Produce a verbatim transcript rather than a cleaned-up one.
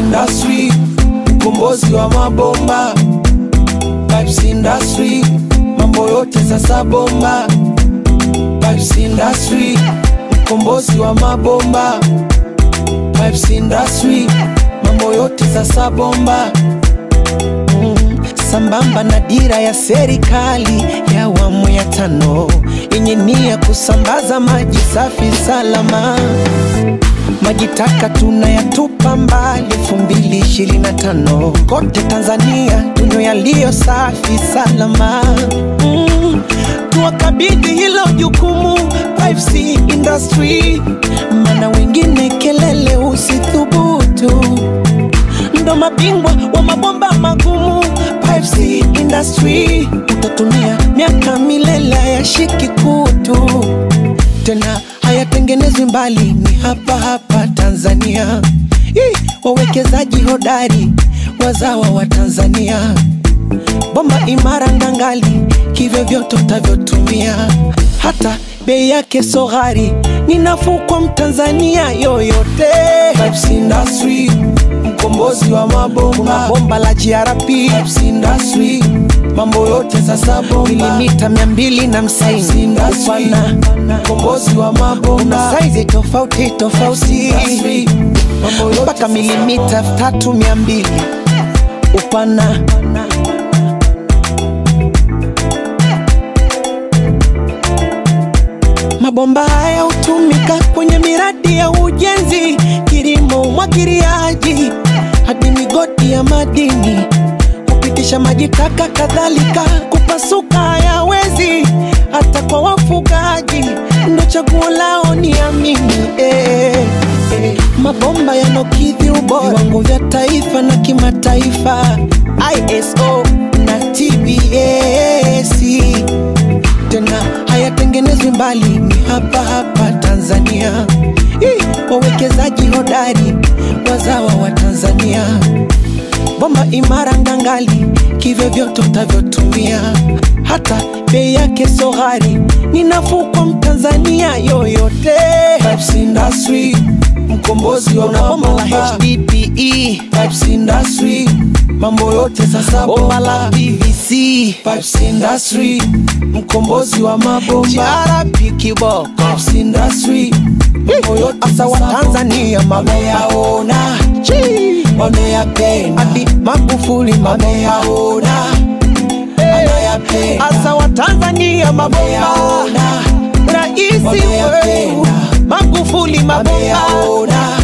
Industry, mkombozi wa mabomba. Pipes Industry, mambo yote sasa bomba. Pipes Industry, mkombozi wa mabomba. Pipes Industry, mambo yote sasa bomba. mm, Sambamba na dira ya serikali ya awamu ya tano yenye nia kusambaza maji safi salama. Maji taka tunayatupa mbali elfu mbili ishirini na tano. Kote Tanzania tunywe yaliyo safi salama. mm, Tuwakabidhi hilo jukumu Pipes Industry, mana wengine kelele usithubutu. Ndo mabingwa wa mabomba magumu. Pipes Industry, utatumia miaka milele ya shiki kutu. Tena hayatengenezwi mbali, ni hapa hapa Tanzania. Hii, wawekezaji hodari wazawa wa Tanzania. Bomba imara ngangali, kivyo vyote utavyotumia. Hata bei yake so ghali, ni nafuu kwa Mtanzania yoyote. Pipes Industry, mkombozi wa mabomba. Bomba la G R P. Pipes Industry, mambo yote sasa bomba. Milimita mia mbili na hamsini upana, mkombozi wa mabomba. Una size tofauti tofauti, mpaka milimita tatu mia mbili upana. Mabomba haya hutumika kwenye miradi ya ujenzi, kilimo, umwagiliaji, hadi migodi ya madini. Kupitisha maji taka kadhalika, kupasuka hayawezi, hata kwa wafugaji ndo chaguo lao, ni amini. eh, eh. Mabomba yanokidhi ubora viwango vya taifa na kimataifa, I S O na T B S. Tena hayatengenezwi mbali, ni hapa hapa Tanzania. Hii, wawekezaji hodari wazawa wa Tanzania. Bomba imara ngangali, kivyo vyote utavyotumia. Hata bei yake so ghali, ni nafuu kwa Mtanzania yoyote. Pipes Industry, mkombozi wa mabomba. H D P E. Pipes Industry, mambo yote sasa bomba. La P V C. Pipes Industry, mkombozi wa mabomba. G R P Kiboko. Pipes Industry, mambo yote asa wa Tanzania wameyaona, wameyapenda. Hadi Magufuli wameyaona, wameyapenda. Asa wa Tanzania wameyaona, Raisi wetu Magufuli wameyaona.